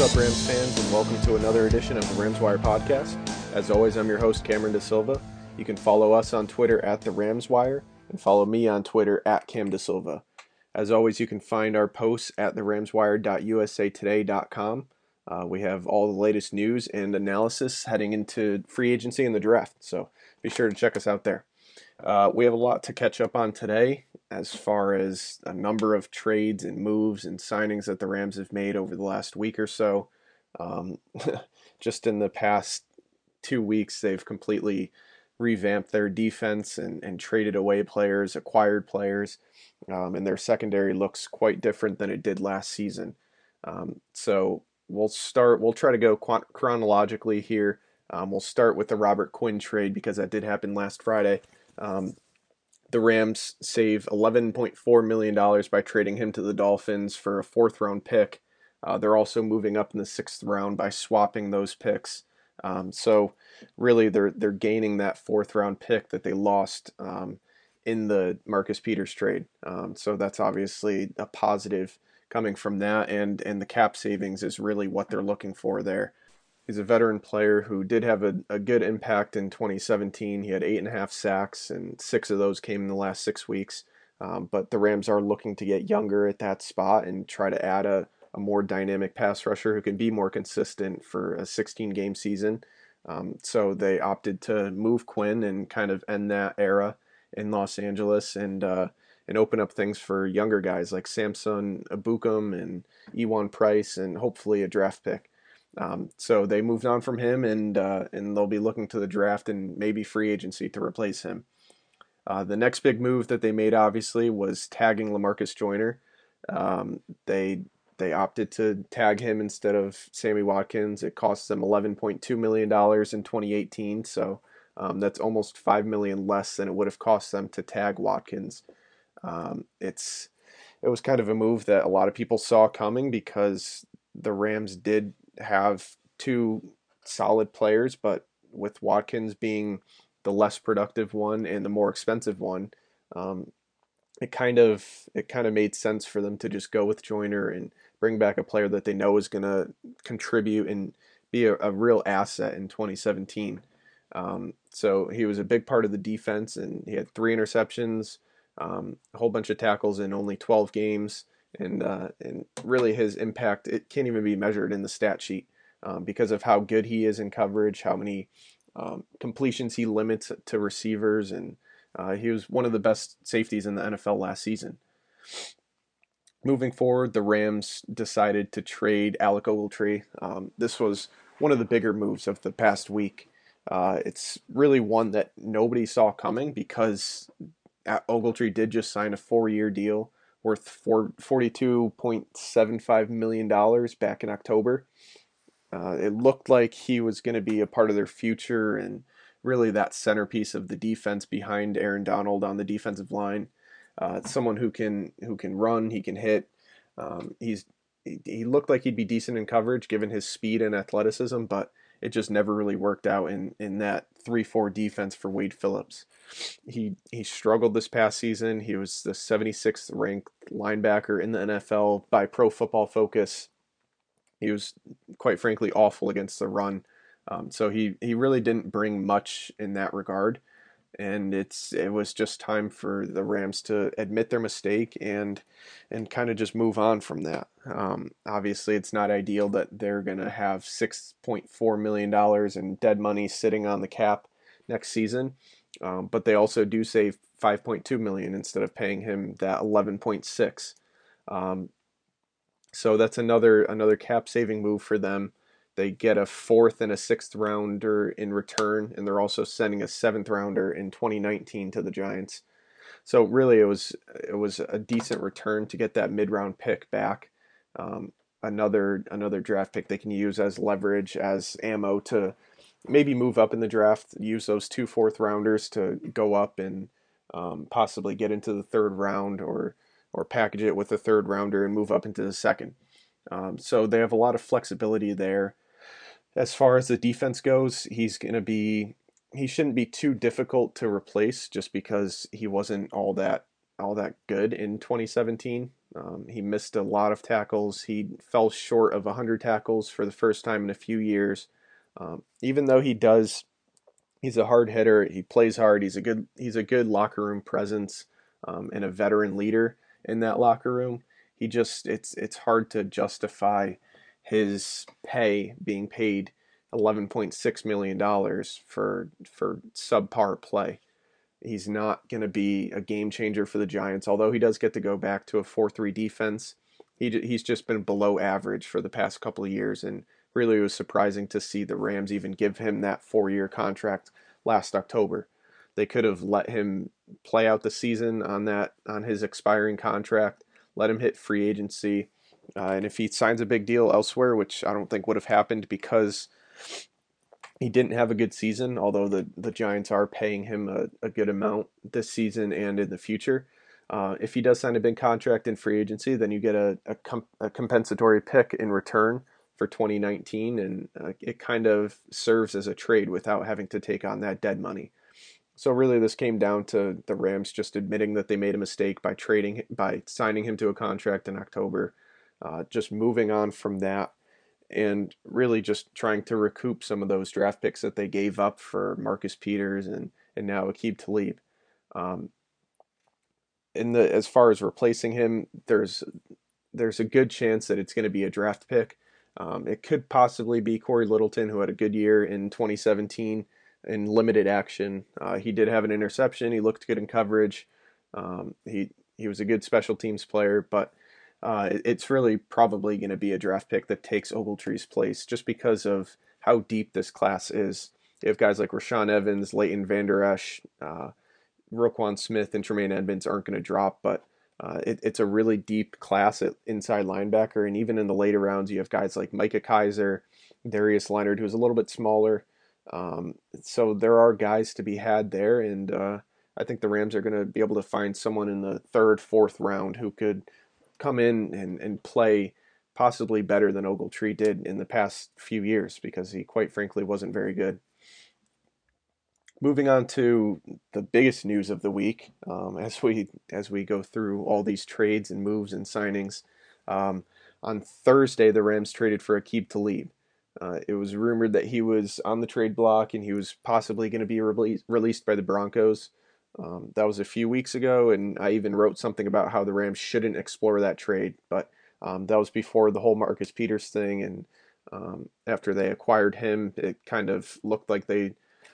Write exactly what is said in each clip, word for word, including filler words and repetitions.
up, Rams fans, and welcome to another edition of the Rams Wire podcast. As always, I'm your host, Cameron Da Silva. You can follow us on Twitter at the Rams Wire and follow me on Twitter at Cam Da Silva. As always, you can find our posts at the rams wire dot u s a today dot com. Uh, we have all the latest news and analysis heading into free agency and the draft, so be sure to check us out there. Uh, we have a lot to catch up on today as far as a number of trades and moves and signings that the Rams have made over the last week or so. Um, just in the past two weeks, they've completely revamped their defense and, and traded away players, acquired players, um, and their secondary looks quite different than it did last season. Um, so we'll start, we'll try to go chronologically here. Um, we'll start with the Robert Quinn trade because that did happen last Friday. Um, the Rams save eleven point four million dollars by trading him to the Dolphins for a fourth round pick. Uh, they're also moving up in the sixth round by swapping those picks. Um, so really they're they're gaining that fourth round pick that they lost um, in the Marcus Peters trade. Um, so that's obviously a positive coming from that, and, and the cap savings is really what they're looking for there. He's a veteran player who did have a, a good impact in twenty seventeen. He had eight and a half sacks, and six of those came in the last six weeks. Um, but the Rams are looking to get younger at that spot and try to add a, a more dynamic pass rusher who can be more consistent for a sixteen-game season. Um, so they opted to move Quinn and kind of end that era in Los Angeles and uh, and open up things for younger guys like Samson Ebukam and Ewan Price and hopefully a draft pick. Um, so they moved on from him, and uh, and they'll be looking to the draft and maybe free agency to replace him. Uh, the next big move that they made, obviously, was tagging Lamarcus Joyner. Um, they they opted to tag him instead of Sammy Watkins. It cost them eleven point two million dollars in twenty eighteen, so um, that's almost five million dollars less than it would have cost them to tag Watkins. Um, it's it was kind of a move that a lot of people saw coming because the Rams did have two solid players, but with Watkins being the less productive one and the more expensive one, um, it kind of it kind of made sense for them to just go with Joyner and bring back a player that they know is going to contribute and be a, a real asset in twenty seventeen. Um, so he was a big part of the defense, and he had three interceptions, um, a whole bunch of tackles in only twelve games. And uh, and really his impact, it can't even be measured in the stat sheet um, because of how good he is in coverage, how many um, completions he limits to receivers, and uh, he was one of the best safeties in the N F L last season. Moving forward, the Rams decided to trade Alec Ogletree. Um, this was one of the bigger moves of the past week. Uh, it's really one that nobody saw coming because Ogletree did just sign a four-year deal worth forty-two point seven five million dollars back in October. Uh, it looked like he was going to be a part of their future and really that centerpiece of the defense behind Aaron Donald on the defensive line. Uh, someone who can who can run, he can hit. Um, he's he, he looked like he'd be decent in coverage given his speed and athleticism, but it just never really worked out in, in that three four defense for Wade Phillips. He he struggled this past season. He was the seventy-sixth ranked linebacker in the N F L by Pro Football Focus. He was, quite frankly, awful against the run. Um, so he, he really didn't bring much in that regard. And it's it was just time for the Rams to admit their mistake and and kind of just move on from that. Um, obviously, it's not ideal that they're going to have six point four million dollars in dead money sitting on the cap next season, um, but they also do save five point two million dollars instead of paying him that eleven point six. Um, so that's another another cap saving move for them. They get a fourth and a sixth rounder in return, and they're also sending a seventh rounder in twenty nineteen to the Giants. So really, it was it was a decent return to get that mid round pick back. Um, another another draft pick they can use as leverage, as ammo to maybe move up in the draft. Use those two fourth rounders to go up and um, possibly get into the third round, or or package it with a third rounder and move up into the second. Um, so they have a lot of flexibility there. As far as the defense goes, he's going to be he shouldn't be too difficult to replace just because he wasn't all that all that good in twenty seventeen. Um, he missed a lot of tackles. He fell short of one hundred tackles for the first time in a few years. Um, even though he does, he's a hard hitter. He plays hard. He's a good he's a good locker room presence, um, and a veteran leader in that locker room. He just it's it's hard to justify his pay being paid eleven point six million dollars for for subpar play. He's not going to be a game changer for the Giants, although he does get to go back to a four three defense. He he's just been below average for the past couple of years, and really it was surprising to see the Rams even give him that four-year contract last October. They could have let him play out the season on that on his expiring contract, let him hit free agency, uh, and if he signs a big deal elsewhere, which I don't think would have happened because he didn't have a good season, although the, the Giants are paying him a, a good amount this season and in the future. Uh, if he does sign a big contract in free agency, then you get a, a, comp- a compensatory pick in return for twenty nineteen, and uh, it kind of serves as a trade without having to take on that dead money. So really, this came down to the Rams just admitting that they made a mistake by trading, by signing him to a contract in October, uh, just moving on from that, and really just trying to recoup some of those draft picks that they gave up for Marcus Peters and and now Aqib Talib. Um, in the as far as replacing him, there's there's a good chance that it's going to be a draft pick. Um, it could possibly be Corey Littleton, who had a good year in twenty seventeen in limited action. Uh, he did have an interception. He looked good in coverage. Um, he he was a good special teams player, but uh, it, it's really probably going to be a draft pick that takes Ogletree's place, just because of how deep this class is. You have guys like Rashaan Evans, Leighton Vander Esch, uh, Roquan Smith, and Tremaine Edmonds aren't going to drop, but uh, it, it's a really deep class at inside linebacker, and even in the later rounds, you have guys like Micah Kiser, Darius Leonard, who's a little bit smaller. Um, so there are guys to be had there, and uh, I think the Rams are going to be able to find someone in the third, fourth round who could come in and, and play possibly better than Ogletree did in the past few years, because he quite frankly wasn't very good. Moving on to the biggest news of the week, um, as we as we go through all these trades and moves and signings. Um, on Thursday, the Rams traded for Aqib Talib. Uh, it was rumored that he was on the trade block and he was possibly going to be released released by the Broncos. Um, that was a few weeks ago, and I even wrote something about how the Rams shouldn't explore that trade. But um, that was before the whole Marcus Peters thing, and um, after they acquired him, it kind of looked like they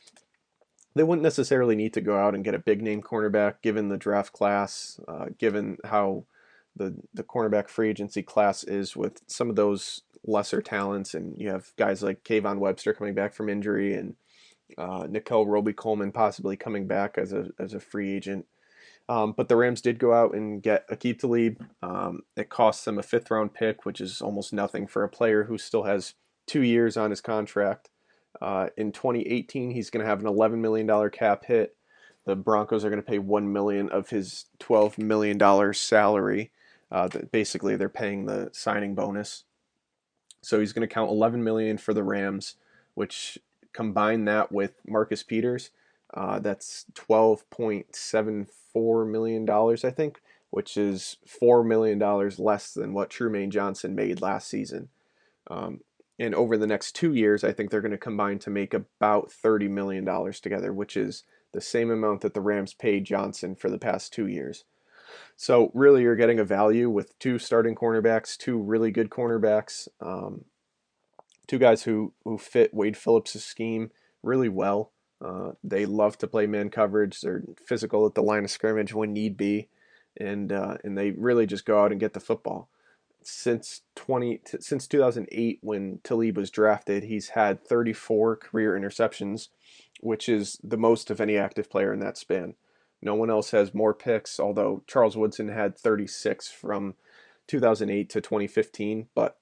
they wouldn't necessarily need to go out and get a big name cornerback given the draft class, uh, given how the the cornerback free agency class is with some of those lesser talents, and you have guys like Kayvon Webster coming back from injury, and uh, Nickel Roby Coleman possibly coming back as a as a free agent. Um, but the Rams did go out and get Aqib Talib. Um, it costs them a fifth round pick, which is almost nothing for a player who still has two years on his contract. Uh, in twenty eighteen, he's going to have an eleven million dollars cap hit. The Broncos are going to pay one million dollars of his twelve million dollars salary. Uh, that basically, they're paying the signing bonus. So he's going to count eleven million dollars for the Rams, which combine that with Marcus Peters, uh, that's twelve point seven four million dollars, I think, which is four million dollars less than what Trumaine Johnson made last season. Um, and over the next two years, I think they're going to combine to make about thirty million dollars together, which is the same amount that the Rams paid Johnson for the past two years. So really, you're getting a value with two starting cornerbacks, two really good cornerbacks, um, two guys who who fit Wade Phillips' scheme really well. Uh, they love to play man coverage. They're physical at the line of scrimmage when need be, and uh, and they really just go out and get the football. Since twenty since two thousand eight, when Talib was drafted, he's had thirty-four career interceptions, which is the most of any active player in that span. No one else has more picks, although Charles Woodson had thirty-six from two thousand eight to twenty fifteen, but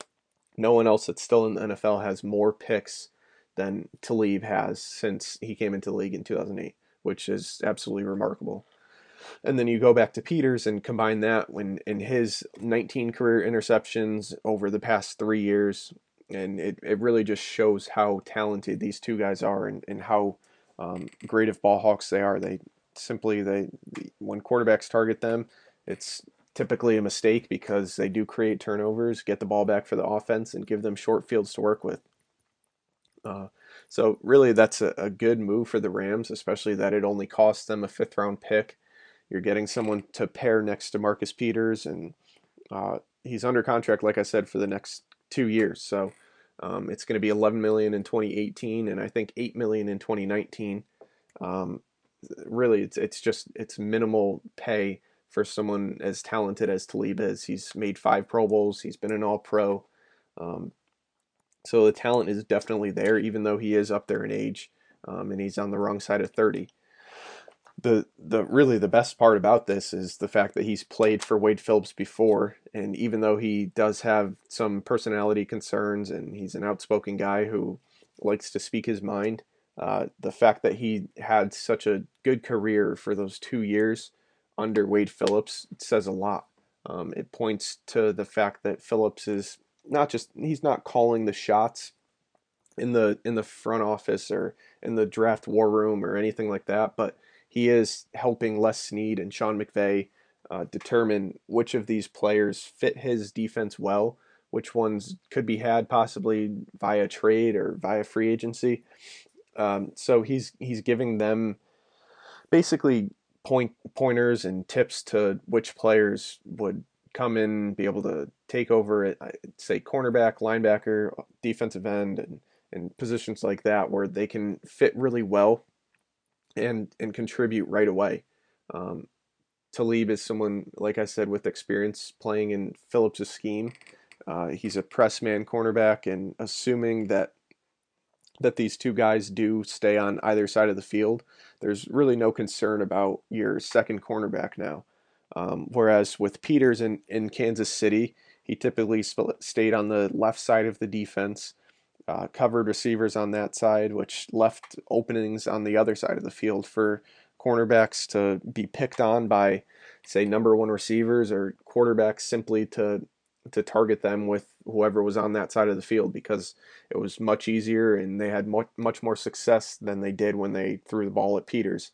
no one else that's still in the N F L has more picks than Talib has since he came into the league in two thousand eight, which is absolutely remarkable. And then you go back to Peters and combine that when in his nineteen career interceptions over the past three years, and it, it really just shows how talented these two guys are, and, and how um, great of ball hawks they are. They simply they when quarterbacks target them, it's typically a mistake because they do create turnovers, get the ball back for the offense, and give them short fields to work with. Uh, so really, that's a, a good move for the Rams, especially that it only cost them a fifth round pick. You're getting someone to pair next to Marcus Peters, and uh, he's under contract, like I said, for the next two years. So um, it's going to be eleven million dollars in twenty eighteen, and I think eight million dollars in twenty nineteen. Um, really, it's it's just it's minimal pay for someone as talented as Talib is. He's made five Pro Bowls. He's been an All Pro. Um, so the talent is definitely there, even though he is up there in age, um, and he's on the wrong side of thirty. The the really the best part about this is the fact that he's played for Wade Phillips before, and even though he does have some personality concerns and he's an outspoken guy who likes to speak his mind, uh, the fact that he had such a good career for those two years under Wade Phillips says a lot. Um, it points to the fact that Phillips is not just he's not calling the shots in the in the front office or in the draft war room or anything like that, but he is helping Les Snead and Sean McVay uh, determine which of these players fit his defense well, which ones could be had possibly via trade or via free agency. Um, so he's he's giving them basically point pointers and tips to which players would come in, be able to take over at say cornerback, linebacker, defensive end, and and positions like that where they can fit really well and and contribute right away. Um, Talib is someone, like I said, with experience playing in Phillips' scheme. Uh, he's a press man cornerback, and assuming that that these two guys do stay on either side of the field, there's really no concern about your second cornerback now. Um, whereas with Peters in, in Kansas City, he typically stayed on the left side of the defense, uh, covered receivers on that side, which left openings on the other side of the field for cornerbacks to be picked on by, say, number one receivers or quarterbacks simply to to target them with whoever was on that side of the field because it was much easier and they had much, much more success than they did when they threw the ball at Peters.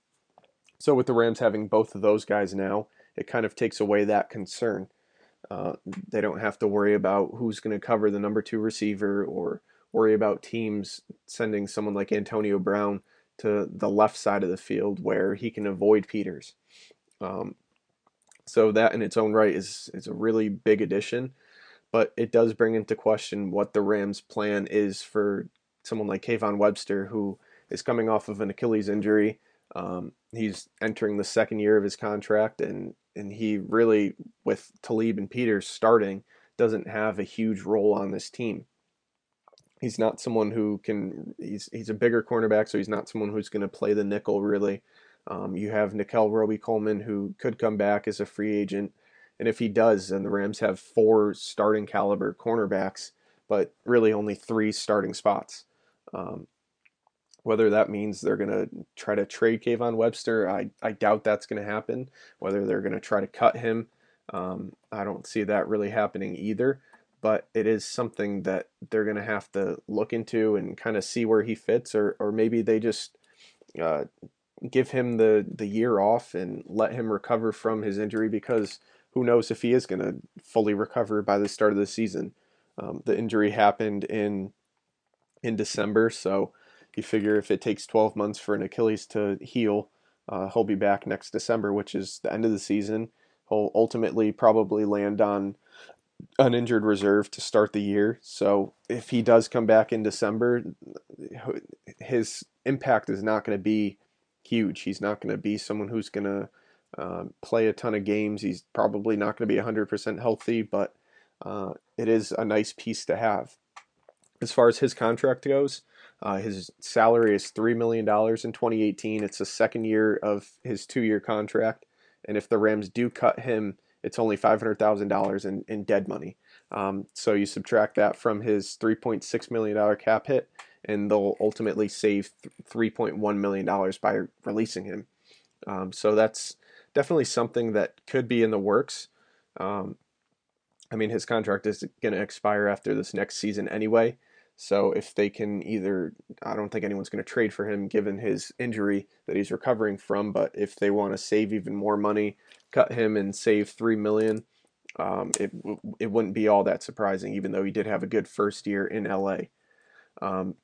So with the Rams having both of those guys now, it kind of takes away that concern. Uh, they don't have to worry about who's going to cover the number two receiver or worry about teams sending someone like Antonio Brown to the left side of the field where he can avoid Peters. Um, so that in its own right is is a really big addition, but it does bring into question what the Rams' plan is for someone like Kayvon Webster, who is coming off of an Achilles injury. Um, he's entering the second year of his contract, and and he really, with Talib and Peters starting, doesn't have a huge role on this team. He's not someone who can. He's he's a bigger cornerback, so he's not someone who's going to play the nickel really. Um, you have Nickel Roby Coleman, who could come back as a free agent, and if he does, then the Rams have four starting caliber cornerbacks, but really only three starting spots. Um, whether that means they're going to try to trade Kayvon Webster, I, I doubt that's going to happen. Whether they're going to try to cut him, um, I don't see that really happening either. But it is something that they're going to have to look into and kind of see where he fits, or, or maybe they just uh, give him the, the year off and let him recover from his injury because who knows if he is going to fully recover by the start of the season. Um, the injury happened in in December, so you figure if it takes twelve months for an Achilles to heal, uh, he'll be back next December, which is the end of the season. He'll ultimately probably land on uninjured reserve to start the year. So if he does come back in December, his impact is not going to be huge. He's not going to be someone who's going to uh, play a ton of games. He's probably not going to be one hundred percent healthy, but uh, it is a nice piece to have. As far as his contract goes, uh, his salary is three million dollars in twenty eighteen. It's the second year of his two year contract. And if the Rams do cut him, it's only five hundred thousand dollars in, in dead money. Um, so you subtract that from his three point six million dollars cap hit, and they'll ultimately save three point one million dollars by releasing him. Um, so that's definitely something that could be in the works. Um, I mean, his contract is going to expire after this next season anyway. So if they can either, I don't think anyone's going to trade for him given his injury that he's recovering from, but if they want to save even more money, cut him and save three million, um, it it wouldn't be all that surprising, even though he did have a good first year in L A. Um,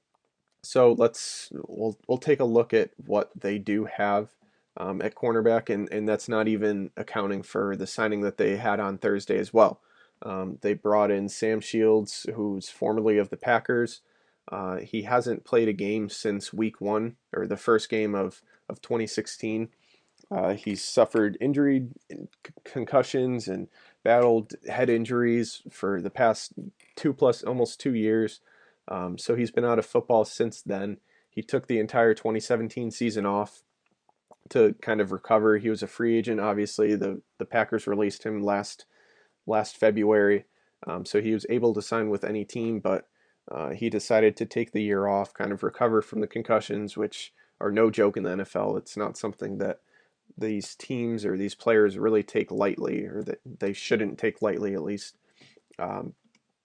so let's we'll we'll take a look at what they do have um, at cornerback, and and that's not even accounting for the signing that they had on Thursday as well. Um, they brought in Sam Shields, who's formerly of the Packers. Uh, he hasn't played a game since week one, or the first game of of twenty sixteen. Uh, he's suffered injury, concussions, and battled head injuries for the past two plus, almost two years. Um, so he's been out of football since then. He took the entire twenty seventeen season off to kind of recover. He was a free agent, obviously. The the Packers released him last last February, um, so he was able to sign with any team, but uh, he decided to take the year off, kind of recover from the concussions, which are no joke in the N F L. It's not something that these teams or these players really take lightly, or that they shouldn't take lightly at least. Um,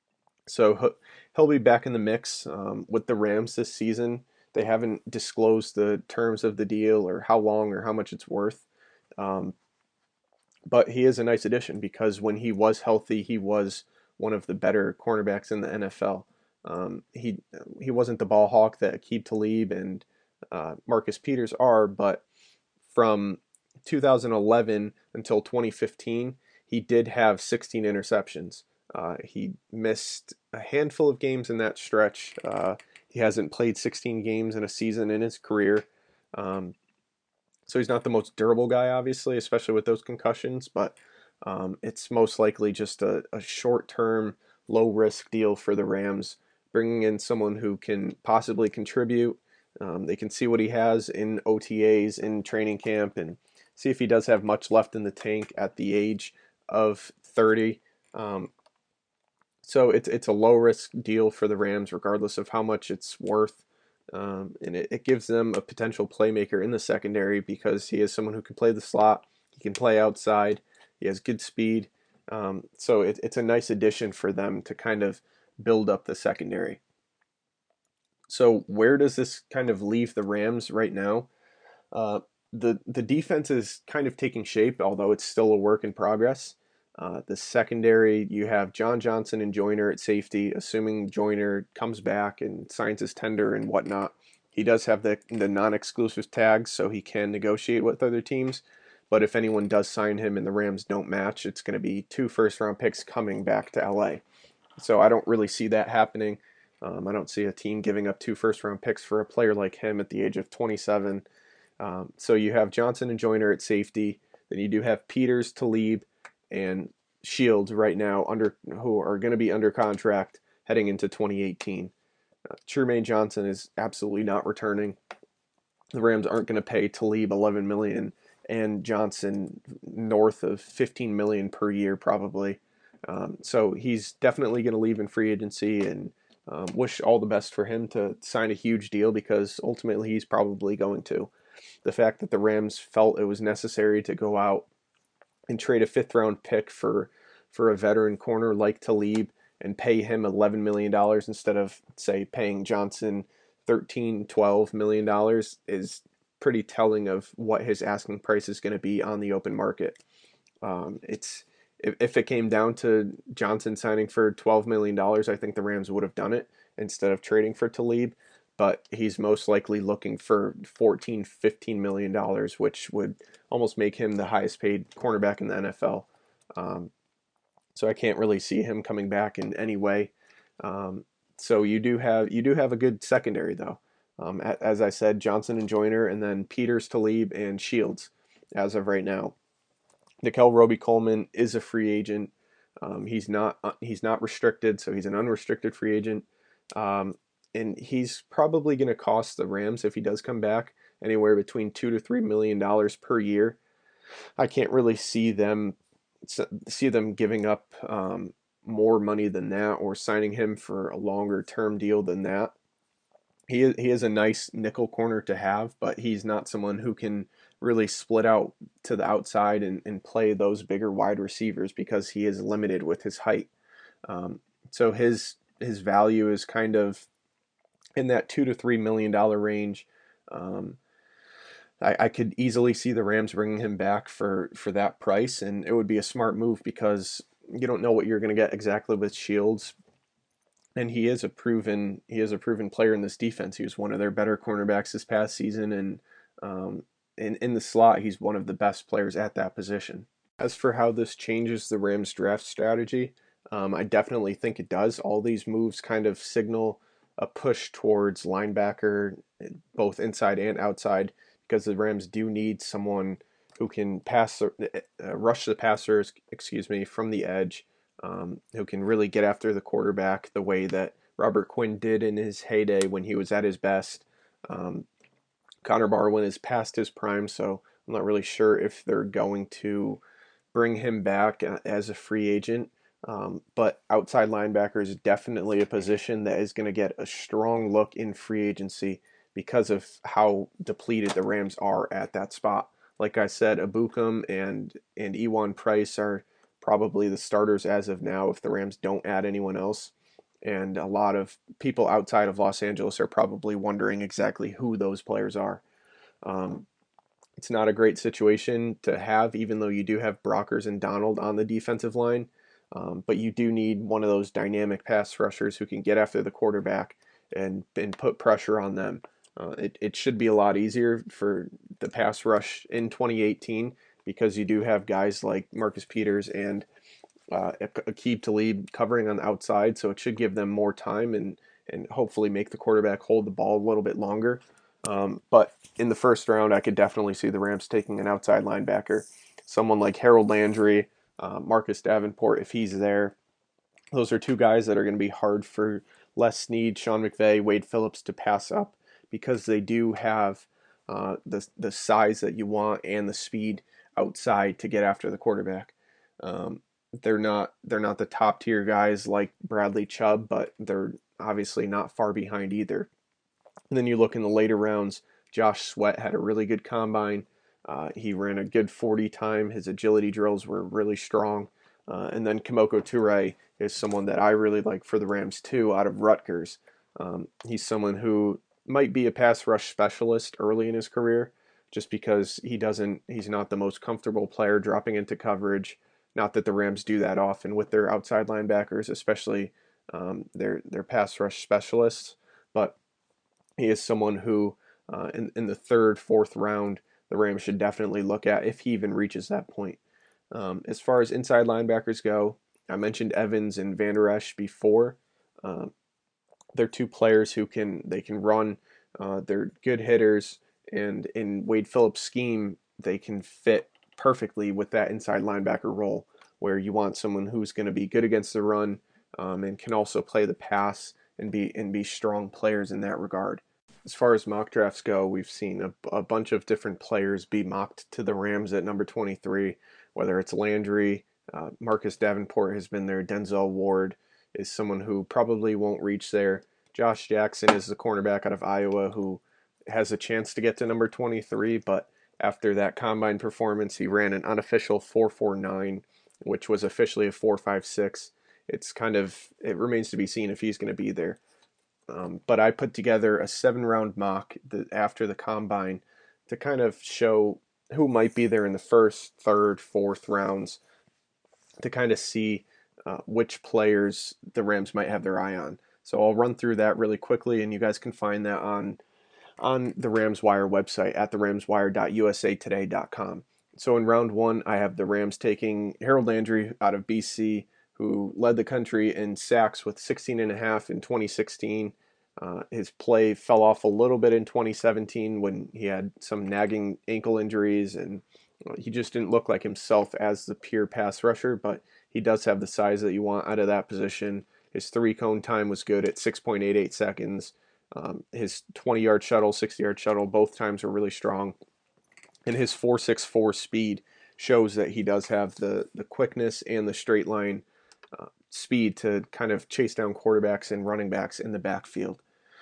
so he'll be back in the mix um, with the Rams this season. They haven't disclosed the terms of the deal or how long or how much it's worth. Um, but he is a nice addition because when he was healthy, he was one of the better cornerbacks in the N F L. Um, he he wasn't the ball hawk that Aqib Talib and uh, Marcus Peters are, but from two thousand eleven until twenty fifteen, he did have sixteen interceptions. Uh, he missed a handful of games in that stretch. Uh, he hasn't played sixteen games in a season in his career. Um, so he's not the most durable guy, obviously, especially with those concussions, but um, it's most likely just a, a short term, low risk deal for the Rams, bringing in someone who can possibly contribute. Um, they can see what he has in O T As, in training camp, and see if he does have much left in the tank at the age of thirty. Um, so it's it's a low risk deal for the Rams, regardless of how much it's worth. Um, and it, it gives them a potential playmaker in the secondary because he is someone who can play the slot, he can play outside, he has good speed. Um, so it, it's a nice addition for them to kind of build up the secondary. So where does this kind of leave the Rams right now? Uh, the the defense is kind of taking shape, although it's still a work in progress. Uh, the secondary, you have John Johnson and Joyner at safety, assuming Joyner comes back and signs his tender and whatnot. He does have the, the non-exclusive tags, so he can negotiate with other teams. But if anyone does sign him and the Rams don't match, it's going to be two first-round picks coming back to L A. So I don't really see that happening. Um, I don't see a team giving up two first-round picks for a player like him at the age of twenty-seven. Um, so you have Johnson and Joyner at safety. Then you do have Peters, Talib, and Shields right now under who are going to be under contract heading into twenty eighteen. Uh, Trumaine Johnson is absolutely not returning. The Rams aren't going to pay Talib eleven million dollars and Johnson north of fifteen million dollars per year probably. Um, so he's definitely going to leave in free agency, and um, wish all the best for him to sign a huge deal because ultimately he's probably going to. The fact that the Rams felt it was necessary to go out and trade a fifth round pick for for a veteran corner like Talib and pay him eleven million dollars instead of, say, paying Johnson thirteen, twelve million dollars is pretty telling of what his asking price is going to be on the open market. Um, it's if, if it came down to Johnson signing for twelve million dollars, I think the Rams would have done it instead of trading for Talib. But he's most likely looking for fourteen, fifteen million dollars, which would almost make him the highest paid cornerback in the N F L. Um, so I can't really see him coming back in any way. Um, so you do have you do have a good secondary though. Um, as I said, Johnson and Joyner, and then Peters, Talib, and Shields as of right now. Nickell Robey-Coleman is a free agent. Um, he's not uh, he's not restricted, so he's an unrestricted free agent. Um, and he's probably going to cost the Rams, if he does come back, anywhere between two to three million dollars per year. I can't really see them see them giving up um, more money than that or signing him for a longer term deal than that. He is, he is a nice nickel corner to have, but he's not someone who can really split out to the outside and, and play those bigger wide receivers because he is limited with his height. Um, so his his value is kind of in that two to three million dollar range. Um, I, I could easily see the Rams bringing him back for for that price, and it would be a smart move because you don't know what you're going to get exactly with Shields, and he is a proven he is a proven player in this defense. He was one of their better cornerbacks this past season, and um, in in the slot, he's one of the best players at that position. As for how this changes the Rams draft strategy, um, I definitely think it does. All these moves kind of signal a push towards linebacker, both inside and outside, because the Rams do need someone who can pass, uh, rush the passers, excuse me, from the edge, um, who can really get after the quarterback the way that Robert Quinn did in his heyday when he was at his best. Um, Connor Barwin is past his prime, so I'm not really sure if they're going to bring him back as a free agent. Um, but outside linebacker is definitely a position that is going to get a strong look in free agency because of how depleted the Rams are at that spot. Like I said, Abukum and and Ewan Price are probably the starters as of now if the Rams don't add anyone else. And a lot of people outside of Los Angeles are probably wondering exactly who those players are. Um, it's not a great situation to have, even though you do have Brockers and Donald on the defensive line. Um, but you do need one of those dynamic pass rushers who can get after the quarterback and, and put pressure on them. Uh, it, it should be a lot easier for the pass rush in twenty eighteen because you do have guys like Marcus Peters and uh, Aqib Talib covering on the outside, so it should give them more time and, and hopefully make the quarterback hold the ball a little bit longer. Um, but in the first round, I could definitely see the Rams taking an outside linebacker, someone like Harold Landry, uh, Marcus Davenport, if he's there. Those are two guys that are going to be hard for Les Snead, Sean McVay, Wade Phillips to pass up because they do have uh, the the size that you want and the speed outside to get after the quarterback. Um, they're not they're not the top tier guys like Bradley Chubb, but they're obviously not far behind either. And then you look in the later rounds, Josh Sweat had a really good combine. Uh, he ran a good forty time. His agility drills were really strong. Uh, and then Kemoko Turay is someone that I really like for the Rams too, out of Rutgers. Um, he's someone who might be a pass rush specialist early in his career, just because he doesn't, he's not the most comfortable player dropping into coverage. Not that the Rams do that often with their outside linebackers, especially um, their their pass rush specialists. But he is someone who, uh, in, in the third, fourth round, the Rams should definitely look at if he even reaches that point. Um, as far as inside linebackers go, I mentioned Evans and Van Der Esch before. Uh, they're two players who can they can run. Uh, they're good hitters, and in Wade Phillips' scheme, they can fit perfectly with that inside linebacker role, where you want someone who's going to be good against the run um, and can also play the pass and be and be strong players in that regard. As far as mock drafts go, we've seen a, a bunch of different players be mocked to the Rams at number twenty-three, whether it's Landry, uh, Marcus Davenport has been there, Denzel Ward is someone who probably won't reach there. Josh Jackson is the cornerback out of Iowa who has a chance to get to number twenty-three, but after that combine performance, he ran an unofficial four four nine, which was officially a four five six. It's kind of, it remains to be seen if he's going to be there. Um, but I put together a seven round mock the, after the combine to kind of show who might be there in the first, third, fourth rounds to kind of see uh, which players the Rams might have their eye on. So I'll run through that really quickly, and you guys can find that on on the Rams Wire website at the rams wire dot u s a today dot com. So in round one, I have the Rams taking Harold Landry out of B C, who led the country in sacks with sixteen and a half in twenty sixteen. Uh, his play fell off a little bit in twenty seventeen when he had some nagging ankle injuries, and he just didn't look like himself as the pure pass rusher, but he does have the size that you want out of that position. His three cone time was good at six point eight eight seconds. Um, his twenty yard shuttle, sixty yard shuttle, both times were really strong. And his four six four speed shows that he does have the, the quickness and the straight line uh, speed to kind of chase down quarterbacks and running backs in the backfield.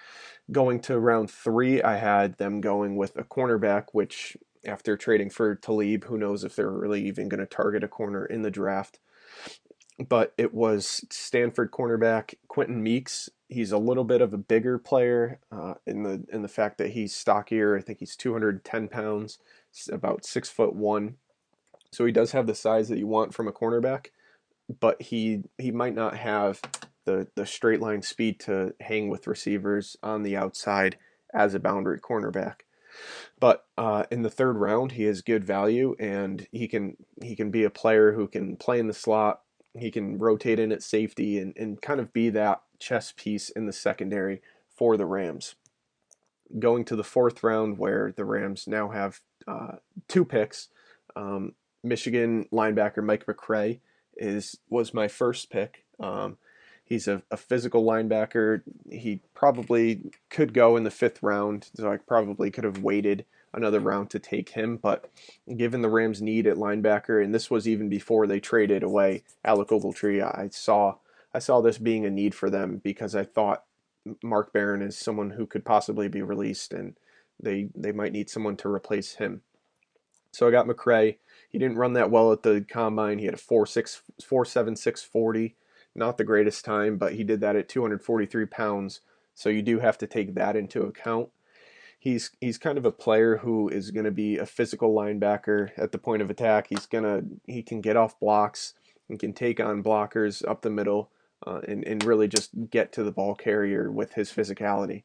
Going to round three, I had them going with a cornerback, which after trading for Talib, who knows if they're really even going to target a corner in the draft. but it was Stanford cornerback Quentin Meeks. He's a little bit of a bigger player uh, in the in the fact that he's stockier. I think he's two hundred ten pounds, about six foot one. So he does have the size that you want from a cornerback, but he he might not have the the straight line speed to hang with receivers on the outside as a boundary cornerback. But uh, in the third round, he has good value, and he can he can be a player who can play in the slot. He can rotate in at safety and, and kind of be that chess piece in the secondary for the Rams. Going to the fourth round, where the Rams now have uh, two picks, um, Michigan linebacker Mike McCray is was my first pick. Um, he's a, a physical linebacker. He probably could go in the fifth round, so I probably could have waited another round to take him. But given the Rams' need at linebacker, and this was even before they traded away Alec Ogletree, I saw I saw this being a need for them because I thought Mark Barron is someone who could possibly be released, and they they might need someone to replace him. So I got McCray. He didn't run that well at the combine. He had a four six four seven six forty, not the greatest time, but he did that at two hundred forty-three pounds. So you do have to take that into account. He's he's kind of a player who is going to be a physical linebacker at the point of attack. He's gonna he can get off blocks and can take on blockers up the middle, uh, and and really just get to the ball carrier with his physicality.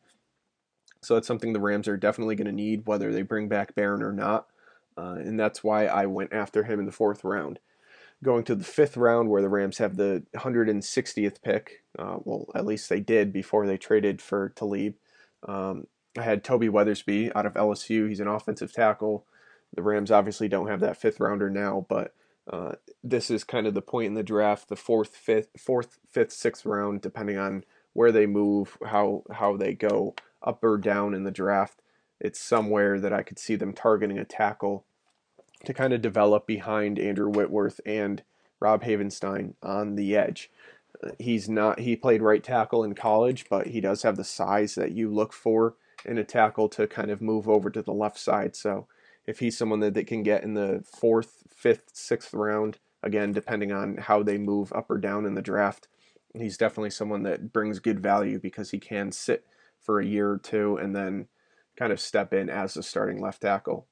So that's something the Rams are definitely going to need, whether they bring back Barron or not. Uh, and that's why I went after him in the fourth round. Going to the fifth round, where the Rams have the one hundred sixtieth pick. Uh, well, at least they did before they traded for Talib. Um, I had Toby Weathersby out of L S U. He's an offensive tackle. The Rams obviously don't have that fifth rounder now, but uh, this is kind of the point in the draft, the fourth, fifth, fourth, fifth, sixth round, depending on where they move, how how they go up or down in the draft. It's somewhere that I could see them targeting a tackle to kind of develop behind Andrew Whitworth and Rob Havenstein on the edge. Uh, He's not he played right tackle in college, but he does have the size that you look for in a tackle to kind of move over to the left side. So if he's someone that they can get in the fourth, fifth, sixth round, again depending on how they move up or down in the draft, he's definitely someone that brings good value because he can sit for a year or two and then kind of step in as the starting left tackle.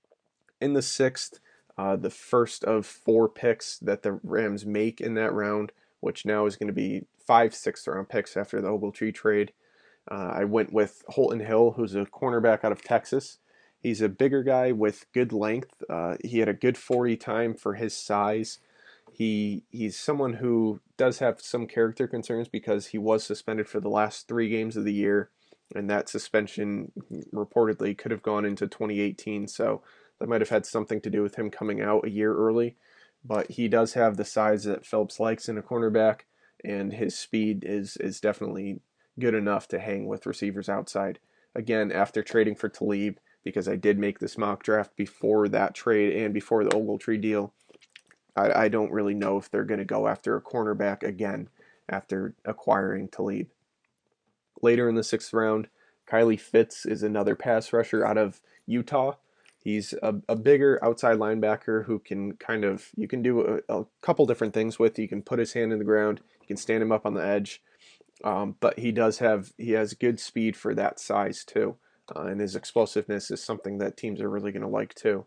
In the sixth, uh, the first of four picks that the Rams make in that round, which now is going to be five sixth round picks after the Ogletree trade. Uh, I went with Holton Hill, who's a cornerback out of Texas. He's a bigger guy with good length. Uh, he had a good forty time for his size. He he's someone who does have some character concerns because he was suspended for the last three games of the year, and that suspension reportedly could have gone into twenty eighteen. So that might have had something to do with him coming out a year early. But he does have the size that Phillips likes in a cornerback, and his speed is is definitely good enough to hang with receivers outside. Again, after trading for Talib, because I did make this mock draft before that trade and before the Ogletree deal, I, I don't really know if they're going to go after a cornerback again after acquiring Talib. Later in the sixth round, Kylie Fitz is another pass rusher out of Utah. He's a, a bigger outside linebacker who can kind of, you can do a, a couple different things with. You can put his hand in the ground, you can stand him up on the edge, um, but he does have, he has good speed for that size too. Uh, and his explosiveness is something that teams are really going to like too.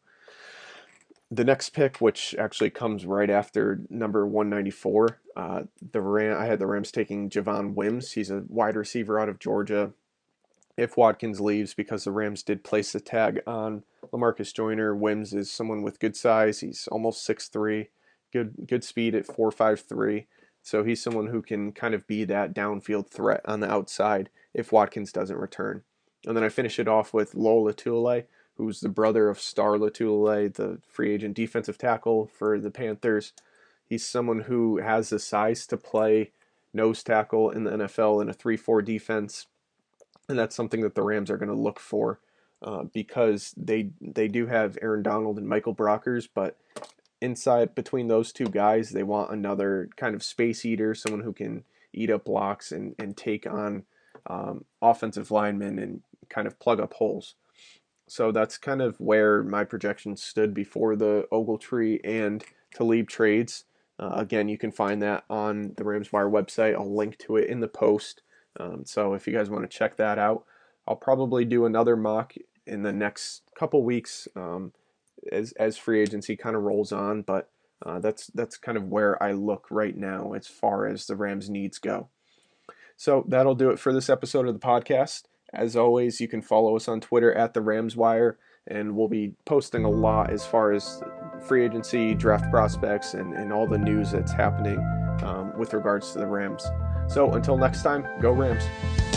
The next pick, which actually comes right after number one ninety-four, uh, the Ram, I had the Rams taking Javon Wims. He's a wide receiver out of Georgia. If Watkins leaves, because the Rams did place the tag on Lamarcus Joyner, Wims is someone with good size. He's almost six three, good good speed at four five three. So he's someone who can kind of be that downfield threat on the outside if Watkins doesn't return. And then I finish it off with Lowell Latulilae, who's the brother of Star Latulilae, the free agent defensive tackle for the Panthers. He's someone who has the size to play nose tackle in the N F L in a three four defense, and that's something that the Rams are going to look for uh, because they they do have Aaron Donald and Michael Brockers, but inside between those two guys, they want another kind of space eater, someone who can eat up blocks and, and take on um, offensive linemen and kind of plug up holes. So that's kind of where my projections stood before the Ogletree and Talib trades. Uh, again, you can find that on the Rams Wire website. I'll link to it in the post. Um, so if you guys want to check that out, I'll probably do another mock in the next couple weeks um, as as free agency kind of rolls on. But uh, that's that's kind of where I look right now as far as the Rams' needs go. So that'll do it for this episode of the podcast. As always, you can follow us on Twitter at the Rams Wire, and we'll be posting a lot as far as free agency, draft prospects, and, and all the news that's happening um, with regards to the Rams. So until next time, go Rams.